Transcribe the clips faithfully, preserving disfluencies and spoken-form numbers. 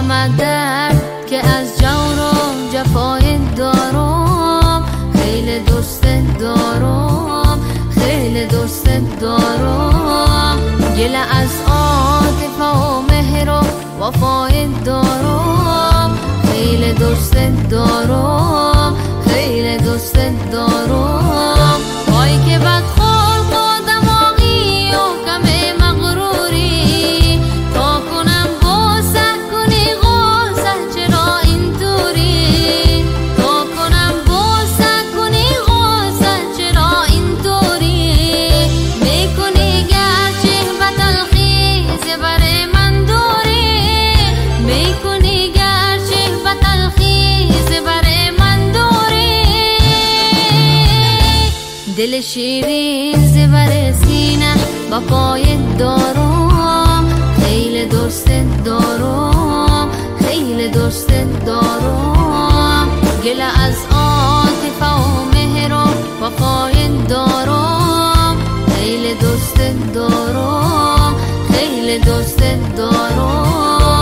اومد درد که از جور و جفای دارم، خیلی دوست دارم، خیلی دوست دارم. گله از عاطفه و مهر و وفای دارم، خیلی دوست دارم، خیلی دوست دارم. وای که بد خلق و دماغی و کم مغروری، تا کنم بوسه کنی غوزه چرا اینطوری، تا کنم بوسه کنی غوزه چرا اینطوری. میکنی گرچه به تلخی زبر من دوری، میکنی گرچه به تلخی زبر من دوری. دل شیرین زبر سینه با پای دارم، خیلی دوست دارم، خیلی دوست دارم. گله از عاطفه و مهر و وفای دارم، خیلی دوست دارم، خیلی دوست دارم.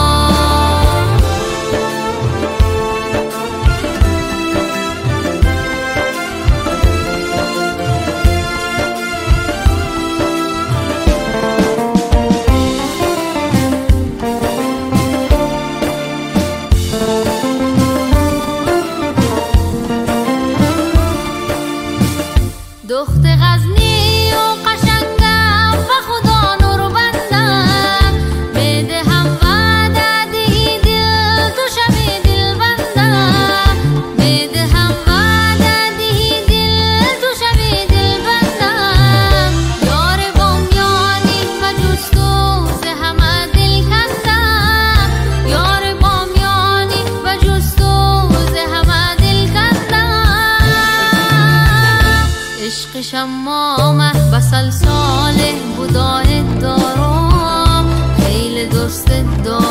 دخت غزنی و قشنگم و خدا نور بندم، بده هم وعده دی دل تو شبی دل بندم، بده هم وعده دی دل تو شبی دل بندم. یار بامیانی و جستو ز همه دل کندم، یار بامیانی و جستو ز همه دل کندم. عشق شمامه بسل ساله بودای دارم، خیلی دوست دارم.